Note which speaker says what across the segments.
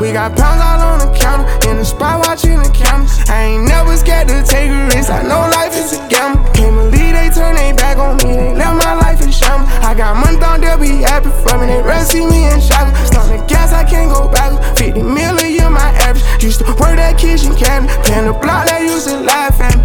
Speaker 1: We got pounds all on the counter, in the spot watching the cameras. I ain't never scared to take a risk, I know life is a gamble. Can't believe they turn their back on me, they left my life in shambles. I got money, thought they'll be happy for me, they rather see me in shackles. Starting to gas, I can't go back. 50 million a year, my average. Used to work that kitchen cabinet, playing the block that used to laugh at me.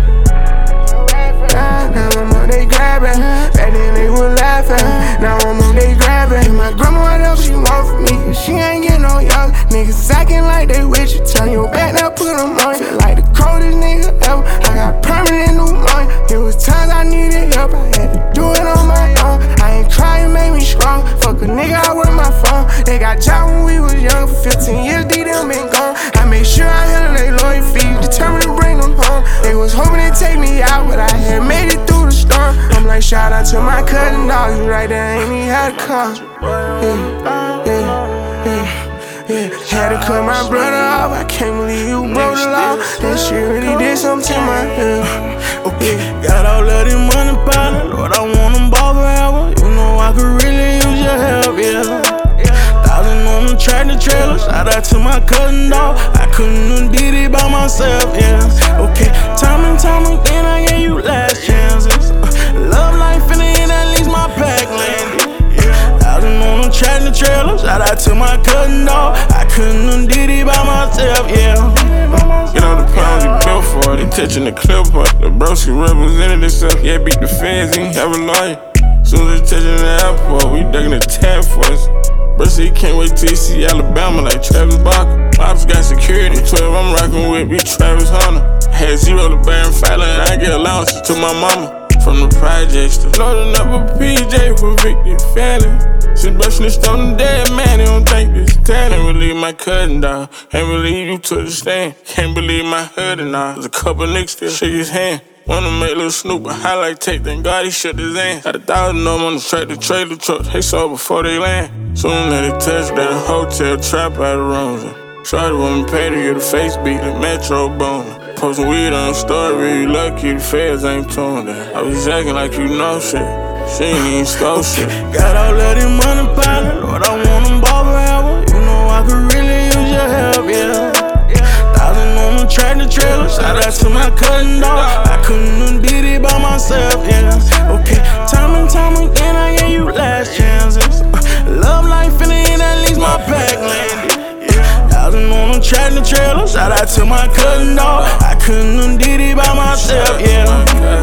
Speaker 1: Now I'm on they grabbing, back then they would laugh at me. Now I'm on they grabbing. My grandma, whatever she want from me, she ain't getting no young. Niggas acting like they with you, turn your back, now put them on. Feel like the coldest nigga ever, I got permanent new money. It was times I needed help, I had to do it on my own. I ain't crying, made me strong, fuck a nigga, I work my phone. They got job when we was young, for 15 years, D them been gone. I made sure I handle they lawyer fees, determined to bring them home. They was hoping to take me out, but I had made it through the storm. I'm like, shout out to my cousin dog, you right there, ain't even had to come. Had to cut my brother off, I can't believe you broke the law. That shit really did something to my head.
Speaker 2: Okay, got all of this money piling, Lord, I want them ball forever. You know I could really use your help, yeah. Thousand on the tractor trailer, shout out to my cousin dog. I couldn't have did it by myself, yeah. Okay, time and time again I gave you last chances. Love life in the end, at least my pack landed. Thousand on the tractor trailer, shout out to my cousin dog. I couldn't have did it by myself, yeah.
Speaker 3: You know the pounds he built for, they touching the clip up. The broski represented himself, yeah, beat the feds, he ain't have a lawyer. Soon as they touching the airport, we ducking the tab for us. Bro said he can't wait till he see Alabama like Travis Barker. Pops got security, 12 I'm rockin' with, be Travis Hunter. Had zero to bear and fat, and I get allowances to my mama. From the projects to loading up a PJ for Victor Fallon. She bustin' this on the dead man, he don't think this talent. Can't believe my cousin dog, can't believe you took the stand. Can't believe my hood and all. There's a couple niggas still shake his hand. Wanna make Lil Snoop a highlight tape, thank God he shook his hand. Had 1,000 of them on the tractor trailer truck, they saw before they land. Soon as they touched at a hotel, trap out of rooms. Shorty want me pay to get a face beat like Metro Boomin. Posting weed on the story, you lucky the feds ain't tuned in. I was acting like you know shit, she ain't even stole shit.
Speaker 2: Got all of this money piling, Lord, I want them ball forever. You know I could really use your help, yeah. Thousand on the tractor trailer, shout out to my cousin dog. I couldn't have did it by myself, yeah. Okay, time and time again I gave you last chances. Love life in the end, at least my pack landed. Thousand on the tractor trailer, shout out to my cousin dog. I couldn't have did it by myself, yeah.